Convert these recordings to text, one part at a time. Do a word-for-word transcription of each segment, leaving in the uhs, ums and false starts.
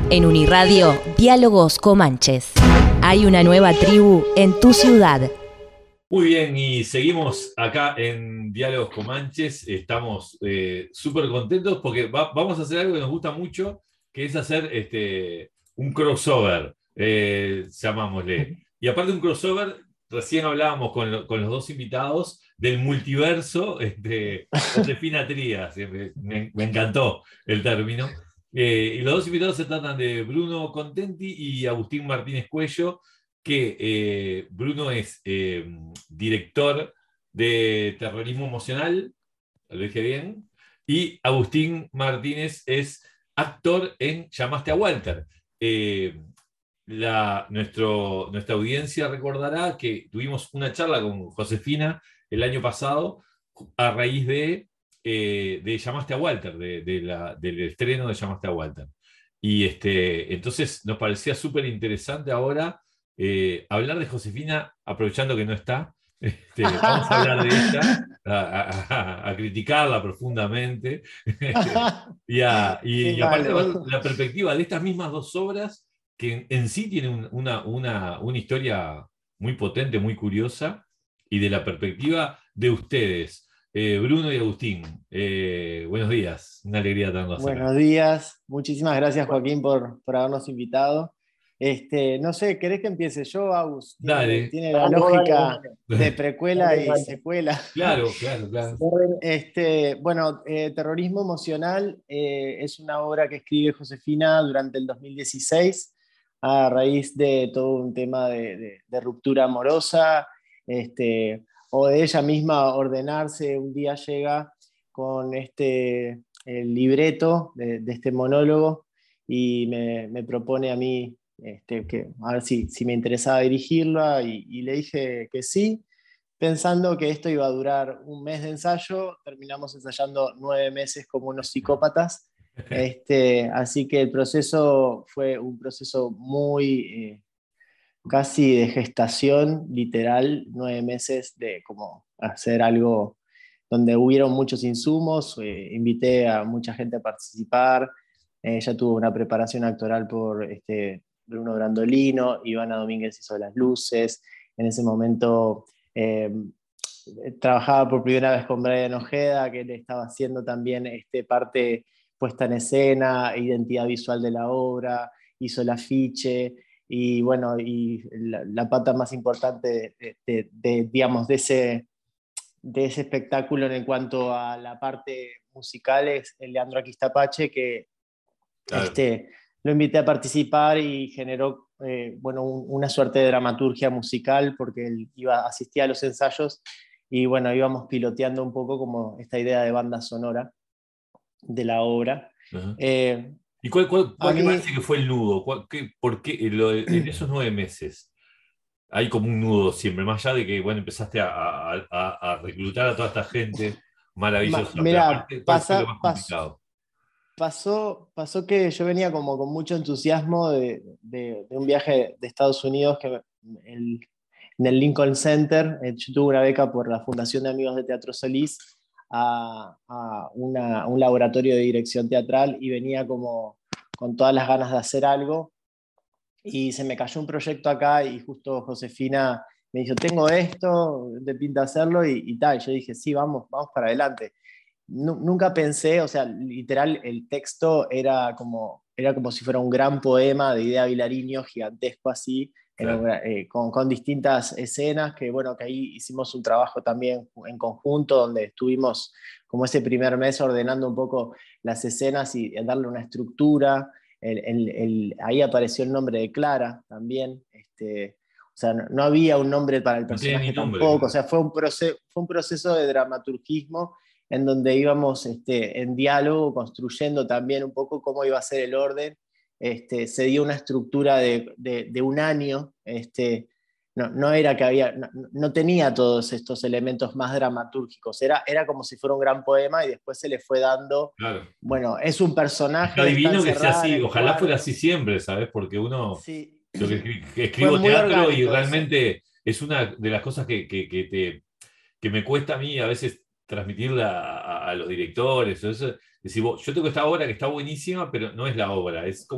En Uniradio, Diálogos Comanches. Hay una nueva tribu en tu ciudad. Muy bien, y seguimos acá en Diálogos Comanches. Estamos eh, súper contentos porque va, vamos a hacer algo que nos gusta mucho, que es hacer este, un crossover, eh, llamámosle. Y aparte de un crossover, recién hablábamos con, lo, con los dos invitados del multiverso, este, Josefina Trías. Me, me encantó el término. Eh, y los dos invitados se tratan de Bruno Contenti y Agustín Martínez Cuello, que eh, Bruno es eh, director de terrorismo emocional, lo dije bien, y Agustín Martínez es actor en Llamaste a Walter. Eh, la, nuestro, nuestra audiencia recordará que tuvimos una charla con Josefina el año pasado a raíz de, eh, de Llamaste a Walter, de, de la, del estreno de Llamaste a Walter. Y este, entonces nos parecía súper interesante ahora eh, hablar de Josefina, aprovechando que no está. Este, vamos a hablar de ella, a, a, a criticarla profundamente y, a, y, Qué y aparte ver malo. la perspectiva de estas mismas dos obras que en, en sí tienen una, una, una historia muy potente, muy curiosa, y de la perspectiva de ustedes, eh, Bruno y Agustín. Eh, buenos días, una alegría tenerlos acá. Buenos días, muchísimas gracias Joaquín por, por habernos invitado. Este, no sé, ¿querés que empiece yo, Agus? Tiene, Dale. tiene la Dale, lógica dale, de precuela dale, y dale. secuela. Claro, claro, claro. Este, bueno, eh, Terrorismo Emocional eh, es una obra que escribe Josefina durante el dos mil dieciséis a raíz de todo un tema de, de, de ruptura amorosa, este, o de ella misma ordenarse. Un día llega con este, el libreto de, de este monólogo y me, me propone a mí este, que, a ver si, si me interesaba dirigirla, y, y le dije que sí, pensando que esto iba a durar un mes de ensayo. Terminamos ensayando nueve meses como unos psicópatas. Este, así que el proceso fue un proceso muy eh, casi de gestación, literal, nueve meses de como hacer algo donde hubieron muchos insumos. Eh, invité a mucha gente a participar. Eh, ya tuvo una preparación actoral por este, Bruno Brandolino, Ivana Domínguez hizo las luces. En ese momento eh, trabajaba por primera vez con Brian Ojeda, que le estaba haciendo también este, parte puesta en escena, identidad visual de la obra, hizo el afiche, y bueno, y la, la pata más importante de, de, de, digamos, de ese, de ese espectáculo en cuanto a la parte musical es el Leandro Aquistapache, que claro. este, lo invité a participar y generó eh, bueno, un, una suerte de dramaturgia musical, porque él iba, asistía a los ensayos y bueno, íbamos piloteando un poco como esta idea de banda sonora de la obra. Uh-huh. eh, ¿Y cuál, cuál, cuál te mí... parece que fue el nudo? ¿Cuál, qué, ¿Por qué lo, en esos nueve meses hay como un nudo siempre? Más allá de que bueno, empezaste a, a, a, a reclutar a toda esta gente maravillosa. Ma, mira, pero aparte, ¿cuál pasa, fue lo más complicado? Pasó, pasó que yo venía como con mucho entusiasmo de, de, de un viaje de Estados Unidos, que el, en el Lincoln Center. Yo tuve una beca por la Fundación de Amigos de Teatro Solís a, a, una, a un laboratorio de dirección teatral, y venía como con todas las ganas de hacer algo, y se me cayó un proyecto acá y justo Josefina me dijo, tengo esto, te pinta hacerlo, y, y tal. Yo dije, sí, vamos, vamos para adelante. Nunca pensé, o sea, literal, el texto era como, era como si fuera un gran poema de Idea Vilariño, gigantesco así, claro. Era, eh, con, con distintas escenas, que bueno, que ahí hicimos un trabajo también en conjunto, donde estuvimos como ese primer mes ordenando un poco las escenas y darle una estructura. El, el, el, ahí apareció el nombre de Clara también. Este, o sea, no, no había un nombre para el personaje no tampoco, nombre, o sea, fue un, proceso, fue un proceso de dramaturgismo en donde íbamos este, en diálogo, construyendo también un poco cómo iba a ser el orden. Este, se dio una estructura de, de, de un año. Este, no, no era que había, no, no tenía todos estos elementos más dramatúrgicos, era, era como si fuera un gran poema, y después se le fue dando, claro. Bueno, es un personaje. Está divino que sea así, ojalá fuera así siempre, ¿sabes? Porque uno, sí. Yo que, que escribo teatro y realmente eso. Es una de las cosas que, que, que, te, que me cuesta a mí a veces transmitirla a, a, a los directores. Eso, decir, yo tengo esta obra que está buenísima, pero no es la obra. Es como,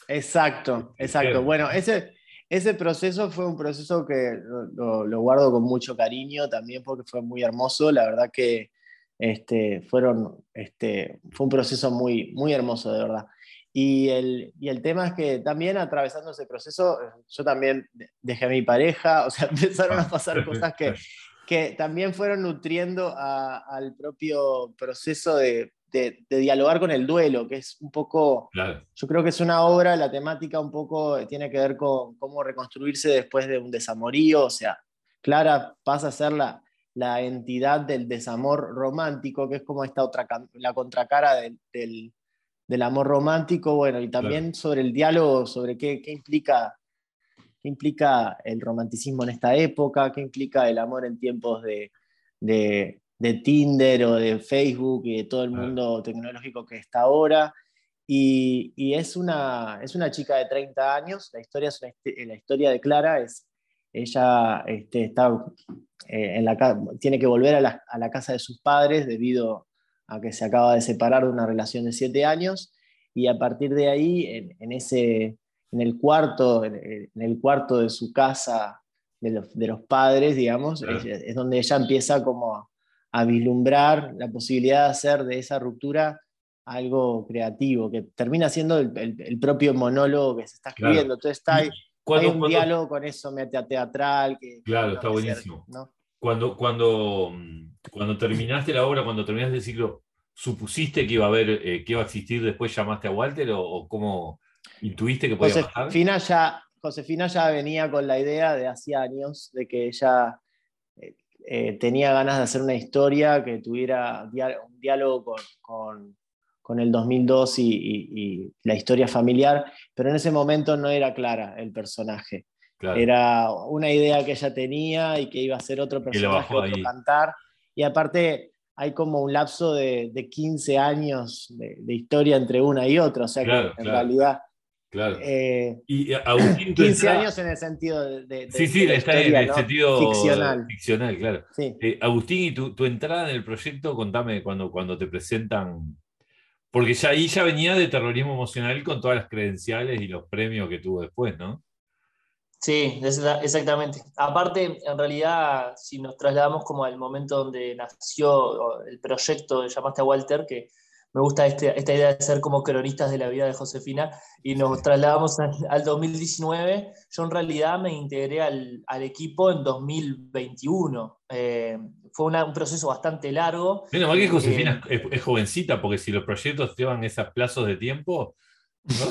Exacto, exacto. Bueno, ese, ese proceso fue un proceso que lo, lo guardo con mucho cariño también porque fue muy hermoso. La verdad que este, fueron, este, fue un proceso muy, muy hermoso, de verdad. Y el, y el tema es que también atravesando ese proceso, yo también dejé a mi pareja, o sea, empezaron a Ah. pasar cosas que, que también fueron nutriendo a- al propio proceso de, de- de dialogar con el duelo, que es un poco, Claro, yo creo que es una obra, la temática un poco tiene que ver con cómo reconstruirse después de un desamorío, o sea, Clara pasa a ser la, la entidad del desamor romántico, que es como esta otra, la contracara del, del, del amor romántico, bueno, y claro, también sobre el diálogo, sobre qué, qué implica qué implica el romanticismo en esta época, qué implica el amor en tiempos de, de, de Tinder o de Facebook y de todo el claro. mundo tecnológico que está ahora. Y, y es, una, es una chica de treinta años, la historia, es una, la historia de Clara es, ella este, está, eh, en la, tiene que volver a la, a la casa de sus padres debido a que se acaba de separar de una relación de siete años, y a partir de ahí, en, en ese, en el cuarto, en el cuarto de su casa, de los, de los padres, digamos, es, Claro. es donde ella empieza como a, a vislumbrar la posibilidad de hacer de esa ruptura algo creativo, que termina siendo el, el, el propio monólogo que se está Claro. escribiendo. Entonces está, Y hay, hay cuando, un cuando, diálogo con eso meta teatral, que, que claro, bueno, está que se, buenísimo. ¿no? Cuando, cuando, mm, cuando terminaste la obra, cuando terminaste el ciclo, ¿supusiste que iba a haber, eh, que iba a existir después llamaste a Walter o, o cómo intuiste que podía pasar? Josefina ya, Josefina ya venía con la idea de hacía años de que ella eh, eh, tenía ganas de hacer una historia que tuviera dia un diálogo con, con, con el dos mil dos y, y, y la historia familiar, pero en ese momento no era Clara el personaje. Claro, Era una idea que ella tenía y que iba a ser otro que lo personaje, bajó otro ahí. cantar. Y aparte hay como un lapso de, de quince años de, de historia entre una y otra, o sea que Claro, en claro, realidad claro. eh, Y eh, Agustín, tu quince entrada, años en el sentido de, de, sí, de, sí, de la está en historia, el ¿no? sentido Ficcional. ficcional, claro. Sí. Eh, Agustín, y tu, tu entrada en el proyecto, contame cuando, cuando te presentan, porque ya ahí ya venía de terrorismo emocional con todas las credenciales y los premios que tuvo después, ¿no? Sí, es la- exactamente. Aparte, en realidad, si nos trasladamos como al momento donde nació el proyecto de Llamaste a Walter, que me gusta este- esta idea de ser como cronistas de la vida de Josefina, y nos trasladamos al, al dos mil diecinueve, yo en realidad me integré al, al equipo en dos mil veintiuno. Eh, fue una- un proceso bastante largo. Menos mal que eh, Josefina es, es jovencita, porque si los proyectos llevan esos plazos de tiempo, ¿no?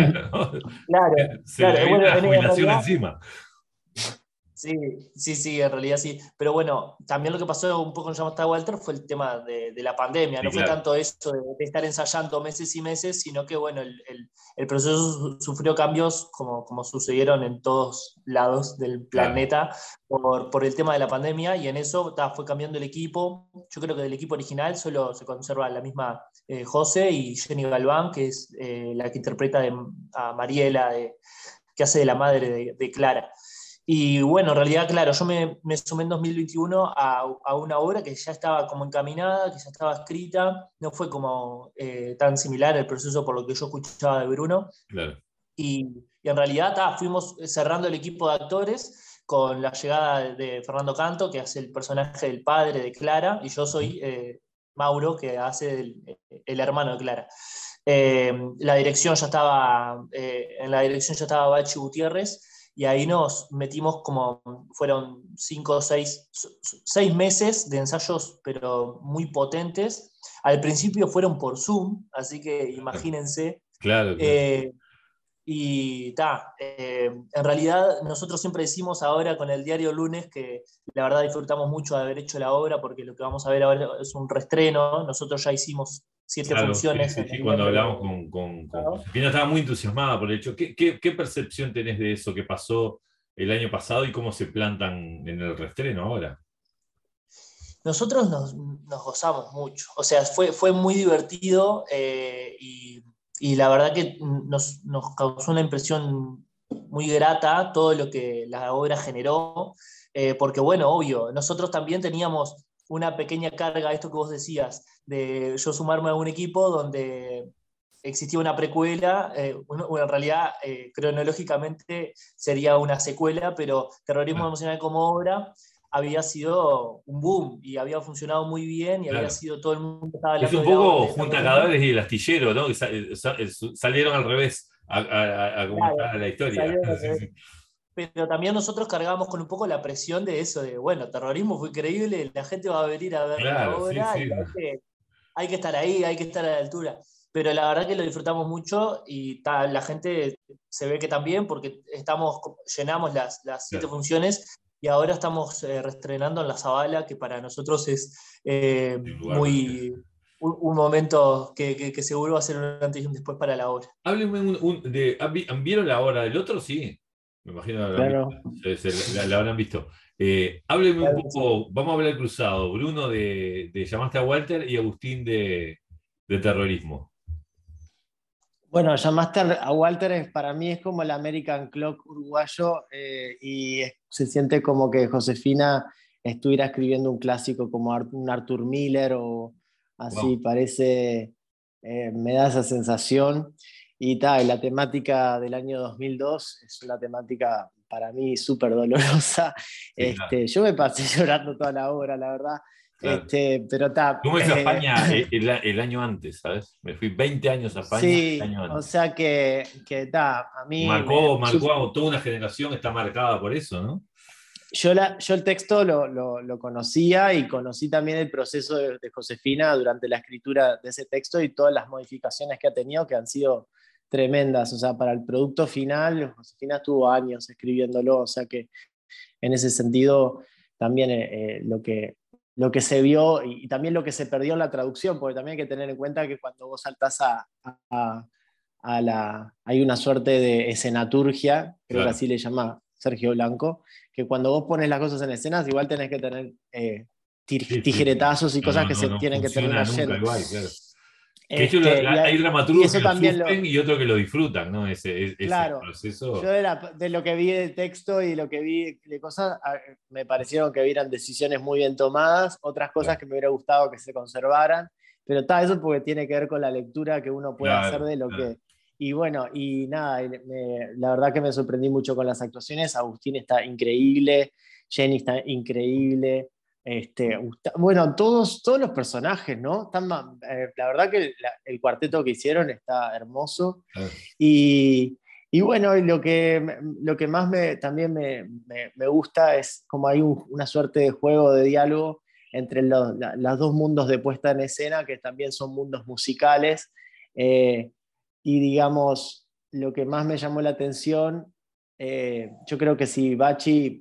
claro, Se le claro. viene Bueno, la en, en jubilación realidad encima. sí, sí, sí, en realidad sí. Pero bueno, también lo que pasó un poco en Llamaste a Walter fue el tema de, de la pandemia. Sí, No fue claro, tanto eso de, de estar ensayando meses y meses, sino que bueno, el, el- el proceso su- sufrió cambios como, como sucedieron en todos lados del claro, planeta por, por el tema de la pandemia y en eso ta, fue cambiando el equipo. Yo creo que del equipo original solo se conserva la misma eh, José y Jenny Galván, que es eh, la que interpreta de- a Mariela, de- que hace de la madre de de Clara. Y bueno, en realidad, claro, yo me, me sumé en dos mil veintiuno a, a una obra que ya estaba como encaminada, que ya estaba escrita, no fue como eh, tan similar el proceso por lo que yo escuchaba de Bruno. claro. Y, y en realidad ta, fuimos cerrando el equipo de actores con la llegada de, de Fernando Canto, que hace el personaje del padre de Clara, y yo soy eh, Mauro, que hace el, el hermano de Clara. Eh, la dirección ya estaba, eh, en la dirección ya estaba Bachi Gutiérrez, y ahí nos metimos como, fueron cinco o seis, seis meses de ensayos, pero muy potentes. Al principio fueron por Zoom, así que imagínense. Claro, claro. Eh, y ta, eh, en realidad nosotros siempre decimos ahora con el diario Lunes que la verdad disfrutamos mucho de haber hecho la obra porque lo que vamos a ver ahora es un reestreno. Nosotros ya hicimos siete Claro, sí, funciones sí, en sí, cuando noviembre. hablamos con, con, con Josefina estaba muy entusiasmada por el hecho. ¿Qué, qué, qué percepción tenés de eso que pasó el año pasado y cómo se plantan en el reestreno ahora? Nosotros nos, nos gozamos mucho, o sea, fue, fue muy divertido eh, y, y la verdad que nos, nos causó una impresión muy grata todo lo que la obra generó, eh, porque bueno, obvio, nosotros también teníamos una pequeña carga, esto que vos decías, de yo sumarme a un equipo donde existía una precuela, eh, uno, bueno, en realidad eh, cronológicamente sería una secuela, pero Terrorismo Claro. Emocional como obra había sido un boom y había funcionado muy bien y Claro. había sido, todo el mundo estaba Es hablando un de, la, poco de Junta terrorismo. Cadáveres y El Astillero, ¿no? Que sa- sa- salieron al revés a, a, a cómo Claro, está la historia. salió al Sí, revés. sí. Pero también nosotros cargamos con un poco la presión de eso, de, bueno, terrorismo fue increíble, la gente va a venir a ver la Claro, sí, obra y sí. hay que, hay que estar ahí, hay que estar a la altura. Pero la verdad que lo disfrutamos mucho y ta, la gente se ve que también, porque estamos, llenamos las, las siete Claro. funciones y ahora estamos eh, reestrenando en La Zabala, que para nosotros es eh, Un lugar muy un, un momento que, que, que seguro va a ser un antes y un después para la obra. Háblenme un, un- de. ¿han vi- han- ¿Vieron la hora del otro? Sí. Me imagino que la habrán visto. Claro. Se- se- la, la habrán visto. Eh, háblenme un Claro que sí. poco. Vamos a hablar cruzado. Bruno de, de Llamaste a Walter y Agustín de, de Terrorismo. Bueno, llamaste a Walter, es- para mí es como el American Clock uruguayo, eh, y es- se siente como que Josefina estuviera escribiendo un clásico como Ar- un Arthur Miller o así, Wow. parece, eh, me da esa sensación. Y tal, la temática del año dos mil dos es una temática para mí súper dolorosa. Sí, claro, Este, yo me pasé llorando toda la obra, la verdad. claro. Este, pero está. Yo me fui a España el, el- el año antes, ¿sabes? Me fui veinte años a España el Sí, año o antes. sea que, que ta, a mí me, Marcó, marcó a toda una generación, está marcada por eso, ¿no? yo, la, yo el texto lo, lo, lo conocía y conocí también el proceso de, de Josefina durante la escritura de ese texto y todas las modificaciones que ha tenido que han sido tremendas. O sea, para el producto final, Josefina estuvo años escribiéndolo, o sea que en ese sentido también eh, eh, lo, que, lo que se vio y, y también lo que se perdió en la traducción, porque también hay que tener en cuenta que cuando vos saltás a, a, a la... hay una suerte de escenaturgia, creo que Claro. así le llama Sergio Blanco, que cuando vos pones las cosas en escenas igual tenés que tener eh, Sí, sí, sí. tijeretazos y No, cosas no, que no, se no tienen que funciona terminar nunca yendo. igual, claro. Que hecho, Este, y, hay hay, y dramaturgos que eso lo también lo, sufren y otros que lo disfrutan, ¿no? Ese, ese claro, yo proceso. de, la- de lo que vi de texto y lo que vi de cosas, a- me parecieron que eran decisiones muy bien tomadas, otras cosas Claro, que me hubiera gustado que se conservaran, pero está eso porque tiene que ver con la lectura que uno puede hacer claro, de lo claro. que... Y bueno, y nada, y me- la verdad que me sorprendí mucho con las actuaciones, Agustín está increíble, Jenny está increíble, este, Gusta- bueno, todos, todos los personajes, ¿no? Están, ma- eh, la verdad que la- el cuarteto que hicieron está hermoso. Claro. Y, y bueno, y lo que, lo que más me, también me, me- me gusta es como hay un- una suerte de juego de diálogo entre los la- los dos mundos de puesta en escena, que también son mundos musicales. eh, y digamos, lo que más me llamó la atención, eh, yo creo que si Bachi,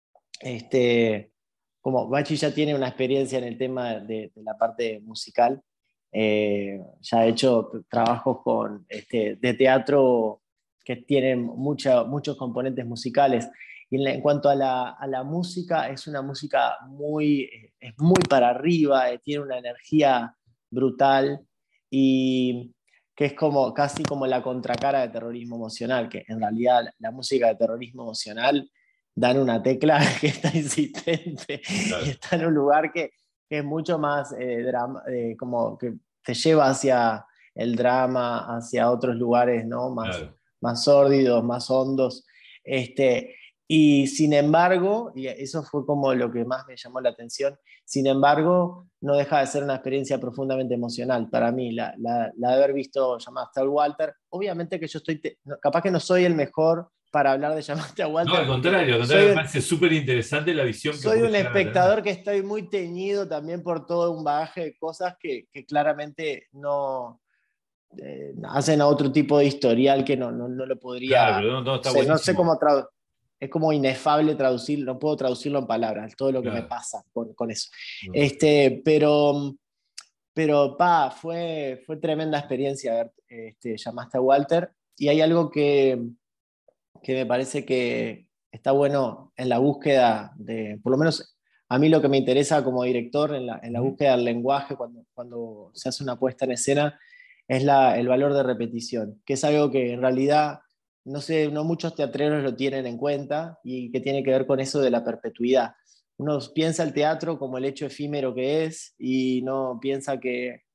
este, como Bachi ya tiene una experiencia en el tema de, de la parte musical, eh, ya ha hecho trabajos con, este, de teatro que tienen mucha, muchos componentes musicales. Y en, la, en cuanto a la, a la, música, es una música muy, es muy para arriba, eh, tiene una energía brutal y que es como, casi como la contracara de terrorismo emocional, que en realidad la música de terrorismo emocional dan una tecla que está insistente Claro. y está en un lugar que, que es mucho más eh, drama, eh, como que te lleva hacia el drama, hacia otros lugares, ¿no? Más, Claro. más sórdidos, más hondos. Este, y sin embargo, y eso fue como lo que más me llamó la atención, sin embargo, no deja de ser una experiencia profundamente emocional para mí, la, la, la de haber visto Llamaste a Walter. Obviamente que yo estoy, te, capaz que no soy el mejor para hablar de Llamaste a Walter. No, al contrario, al contrario, me parece súper interesante la visión que soy puede un llegar a tener. espectador que estoy muy teñido también por todo un bagaje de cosas que, que claramente no eh, hacen a otro tipo de historial que no, no, no lo podría. Claro, pero no, no, está no, sé, no sé cómo traducir. Es como inefable traducir, no puedo traducirlo en palabras, todo lo que claro. me pasa con, con eso. No. Este, pero, pero pa, fue, fue tremenda experiencia ver este, Llamaste a Walter. Y hay algo que, que me parece que está bueno en la búsqueda de, por lo menos a mí lo que me interesa como director en la, en la búsqueda del lenguaje cuando, cuando se hace una puesta en escena es la, el valor de repetición, que es algo que en realidad no sé, no muchos teatreros lo tienen en cuenta y que tiene que ver con eso de la perpetuidad. Uno piensa el teatro como el hecho efímero que es y no piensa que,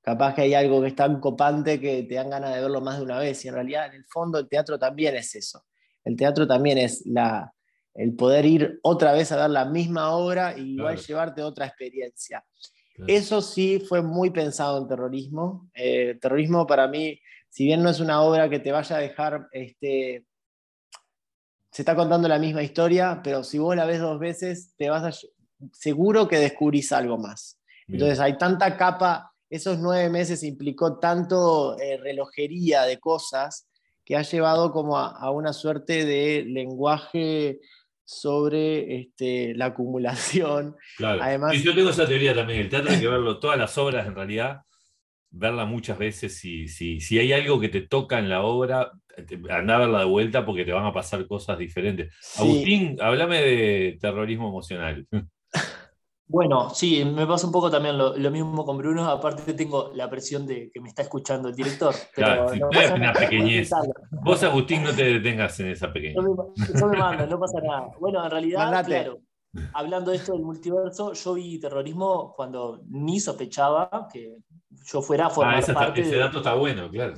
capaz que hay algo que es tan copante que te dan ganas de verlo más de una vez, y en realidad en el fondo el teatro también es eso. El teatro también es la, el poder ir otra vez a ver la misma obra y igual Claro. llevarte otra experiencia. Claro. Eso sí fue muy pensado en Terrorismo. Eh, Terrorismo para mí, si bien no es una obra que te vaya a dejar, este, se está contando la misma historia, pero si vos la ves dos veces, te vas a, seguro que descubrís algo más. Bien. Entonces hay tanta capa, esos nueve meses implicó tanto eh, relojería de cosas que ha llevado como a, a una suerte de lenguaje sobre este, la acumulación. Claro. Sí, Además, yo tengo esa teoría también. El teatro hay que verlo, todas las obras en realidad, verla muchas veces. Si, si, si hay algo que te toca en la obra, te- anda a verla de vuelta porque te van a pasar cosas diferentes. sí, Agustín, háblame de terrorismo emocional. Bueno, sí, me pasa un poco también lo, lo mismo con Bruno. Aparte tengo la presión de que me está escuchando el director, Claro, pero sí, no no es pasa una nada. Voy a pequeñez. intentarlo. Vos, Agustín, no te detengas en esa Yo pequeñez. me, yo me mando, no pasa nada. Bueno, en realidad, mandate. claro, hablando de esto del multiverso, yo vi Terrorismo cuando ni sospechaba que yo fuera a Ah, formar esa está- parte ese de... dato está bueno, claro.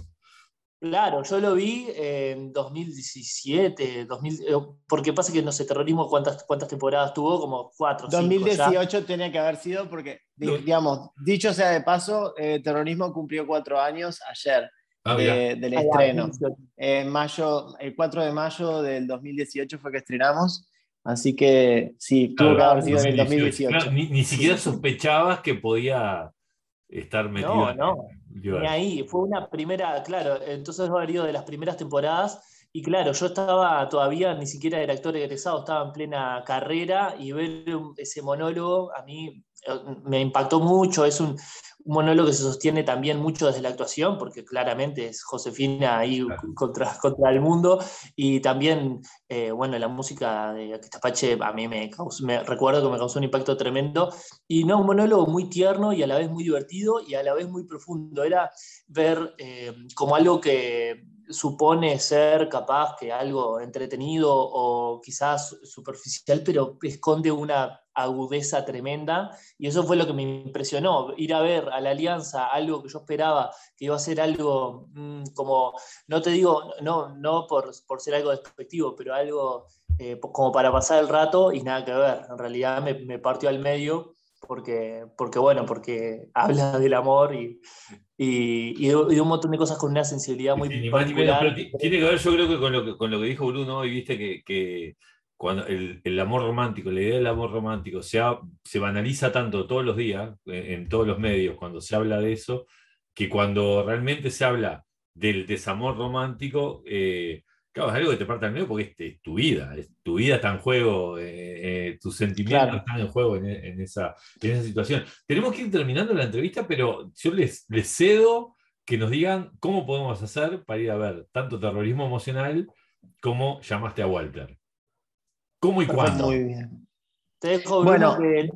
Claro, yo lo vi en dos mil diecisiete, dos mil, eh, porque pasa que no sé, Terrorismo, ¿cuántas, cuántas temporadas tuvo? Como cuatro o cinco ya. dos mil dieciocho tenía que haber sido porque, No. digamos, dicho sea de paso, eh, Terrorismo cumplió cuatro años ayer Ah, mirá. de- del Ah, ya, estreno. dos mil dieciocho. En mayo, el cuatro de mayo del dos mil dieciocho fue que estrenamos, así que sí, tuvo que Claro, haber sido en el dos mil dieciocho. Claro, dos mil dieciocho. ni, ni siquiera Sí. sospechabas que podía estar metido No, en el no, ni universo. ahí. Fue una primera, claro, entonces va haber ido de las primeras temporadas. Y claro, yo estaba todavía, ni siquiera era actor egresado, estaba en plena carrera y ver un- ese monólogo a mí eh, me impactó mucho. Es un, un monólogo que se sostiene también mucho desde la actuación, porque claramente es Josefina ahí Claro. contra, contra el mundo. Y también, eh, bueno, la música de Apache a mí me, causó, me recuerdo que me causó un impacto tremendo. Y no, un monólogo muy tierno y a la vez muy divertido y a la vez muy profundo. Era ver eh, como algo que supone ser capaz que algo entretenido o quizás superficial, pero esconde una agudeza tremenda. Y eso fue lo que me impresionó, ir a ver a la Alianza algo que yo esperaba que iba a ser algo mmm, como, no te digo, no, no por, por ser algo despectivo, pero algo eh, como para pasar el rato y nada que ver. En realidad me, me partió al medio porque, porque, bueno, porque habla del amor y, y, y, de, y de un montón de cosas con una sensibilidad Sí, muy sí, ni más ni menos, particular. pero ti- tiene que ver, yo creo que con lo que, con lo que dijo Bruno hoy, viste que, que cuando el, el amor romántico, la idea del amor romántico se, ha- se banaliza tanto todos los días, en, en todos los medios, cuando se habla de eso, que cuando realmente se habla del desamor romántico, eh, claro, es algo que te parte al medio porque es, es tu vida, es, tu vida está en juego, eh, eh, tus sentimientos Claro. están en juego en, en esa, en esa situación. Tenemos que ir terminando la entrevista, pero yo les, les cedo que nos digan cómo podemos hacer para ir a ver tanto Terrorismo Emocional como Llamaste a Walter. ¿Cómo y Perfecto. Muy cuándo? bien. Te dejo, Bruno, Bueno, que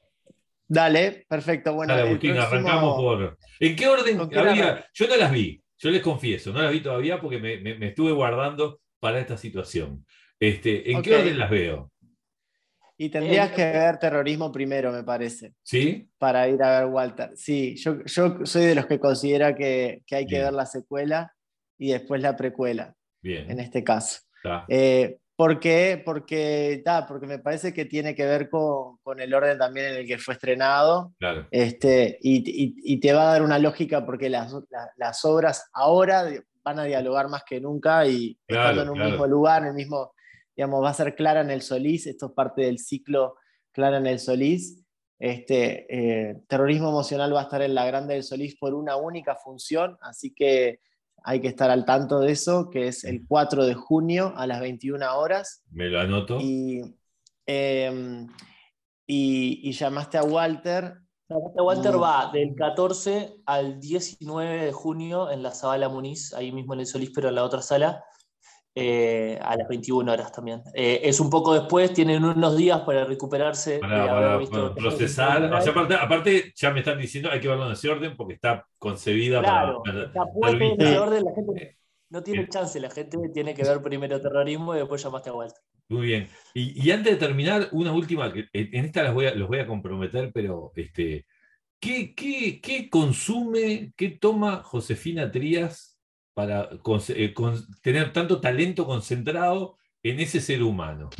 dale, perfecto. Bueno, Dale, el Agustín, arrancamos próximo, por... ¿En qué orden ¿con quién arranca? había? Yo no las vi, yo les confieso, no las vi todavía porque me, me- me estuve guardando para esta situación. Este, ¿en qué Ok, orden las veo? y tendrías el, que ver Terrorismo primero, me parece, ¿Sí? para ir a ver Walter. Sí, yo, yo soy de los que considera que, que hay que ver Bien, la secuela y después la precuela, en bien, este caso. está, Eh, ¿por qué? Porque, ta, porque me parece que tiene que ver con, con el orden también en el que fue estrenado, claro, este, y, y- y te va a dar una lógica porque las, la- las obras ahora van a dialogar más que nunca y estando en claro, un mismo claro. lugar, en el mismo, digamos, va a ser Clara en el Solís, esto es parte del ciclo Clara en el Solís. Este, eh, Terrorismo Emocional va a estar en la Grande del Solís por una única función, así que hay que estar al tanto de eso, que es el cuatro de junio a las veintiuna horas. Me lo anoto. Y, eh, y, y llamaste a Walter. Walter Y, va del catorce al diecinueve de junio en la Zabala Muniz, ahí mismo en el Solís, pero en la otra sala, eh, a las veintiuna horas también. Eh, es un poco después, tienen unos días para recuperarse de Para, haber para, visto para Terrorismo procesar. O Emocional. sea, aparte, aparte, ya me están diciendo, hay que verlo en ese orden porque está concebida para, Claro, para está ser puesto en ese vista. sí, orden, la gente Eh, no tiene eh, chance, la gente tiene que ver primero Terrorismo y después llamaste a Walter. Muy bien. Y, y antes de terminar, una última, que en esta las voy a, los voy a comprometer, pero este, ¿qué, qué, qué consume, qué toma Josefina Trías para con, eh, con, tener tanto talento concentrado en ese ser humano?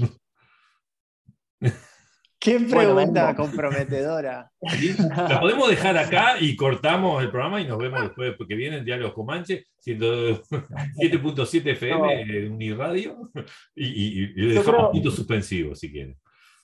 Qué Bueno, pregunta vengo. comprometedora. ¿Sí? La podemos dejar acá y cortamos el programa y nos vemos después, porque vienen Diálogos Comanche, siendo siete punto siete F M, No. eh, Uniradio, y, y, y le Yo dejamos creo- puntos suspensivos si quieren.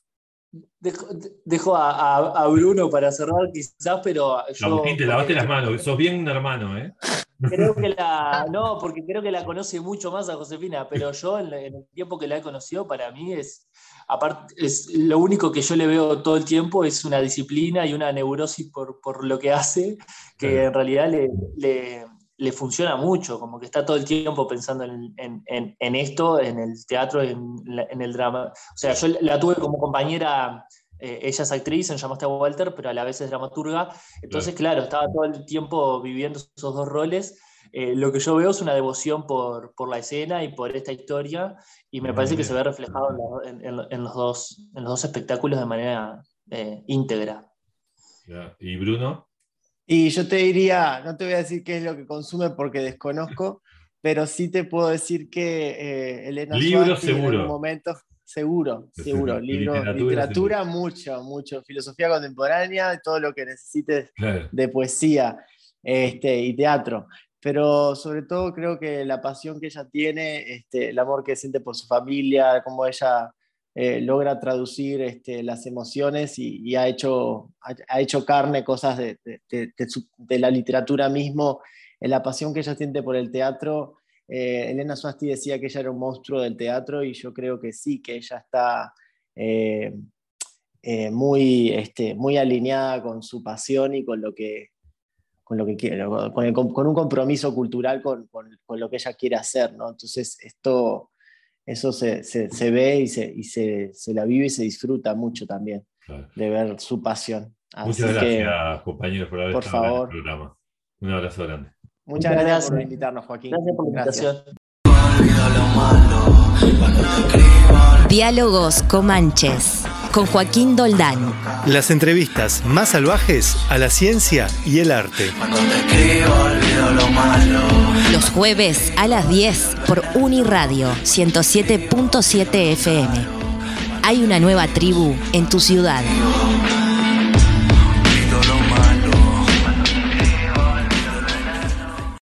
Dejo, dejo a, a- a Bruno para cerrar quizás, pero yo... Agustín, te lavaste porque- las manos, sos bien un hermano, ¿eh? Creo que la, no, porque creo que la conoce mucho más a Josefina, pero yo en, en el tiempo que la he conocido, para mí es, aparte, es lo único que yo le veo todo el tiempo es una disciplina y una neurosis por, por lo que hace, que Claro. en realidad le, le, le funciona mucho, como que está todo el tiempo pensando en, en, en, en esto, en el teatro, en, la- en el drama. O sea, yo la tuve como compañera. Eh, ella es actriz en Llamaste a Walter, pero a la vez es dramaturga. Entonces, claro, estaba todo el tiempo viviendo esos dos roles. Eh, lo que yo veo es una devoción por, por la escena y por esta historia, y me Muy parece que bien. se ve reflejado en, la- en- en- en los, dos, en los dos espectáculos de manera eh, íntegra. Ya. ¿Y Bruno? Y yo te diría, no te voy a decir qué es lo que consume porque desconozco, pero sí te puedo decir que eh, Elena Libro Suasti en seguro. algún momento, seguro, seguro, Y libro, literatura, literatura, mucho, mucho, filosofía contemporánea, todo lo que necesites Claro. de poesía este, y teatro. Pero sobre todo creo que la pasión que ella tiene, este, el amor que siente por su familia, cómo ella eh, logra traducir este, las emociones y, y ha, hecho, ha, ha hecho carne cosas de, de, de, de, su, de la literatura mismo, en la pasión que ella siente por el teatro. Eh, Elena Suasti decía que ella era un monstruo del teatro y yo creo que sí, que ella está eh, eh, muy, este, muy alineada con su pasión y con lo que, con lo que quiere, con, el, con un compromiso cultural con, con, con lo que ella quiere hacer, ¿no? Entonces esto, eso se, se, se ve y, se, y se, se la vive y se disfruta mucho también, Claro. de ver su pasión. Así Muchas gracias, que, compañeros, por haber por estado favor. en el programa. Un abrazo grande. muchas, Muchas gracias, gracias. por invitarnos, Joaquín. Gracias por la invitación. Diálogos Comanches con Joaquín Doldán. Las entrevistas más salvajes a la ciencia y el arte. Los jueves a las diez por Uniradio ciento siete punto siete F M. Hay una nueva tribu en tu ciudad.